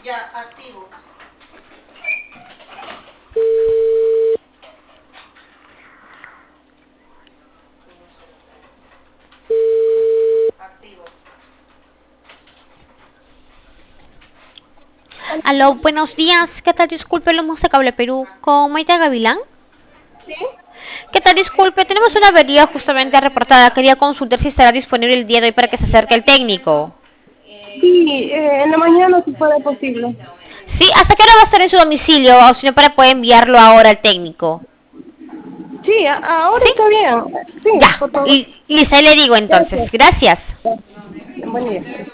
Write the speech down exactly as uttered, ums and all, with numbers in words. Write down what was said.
Ya, activo. Activo. Aló, buenos días. ¿Qué tal? Disculpe, Lomos de Cable Perú. ¿Con Maite Gavilán? ¿Sí? ¿Qué tal? Disculpe, tenemos una avería justamente reportada. Quería consultar si estará disponible el día de hoy para que se acerque el técnico. Sí, eh, en la mañana si fuera posible. Sí, ¿hasta qué hora va a estar en su domicilio? O si no, para poder enviarlo ahora al técnico. Sí, a- ahora ¿Sí? está bien. Sí, Ya. por favor. Y, listo, ahí le digo entonces. Gracias. Gracias. Buen día.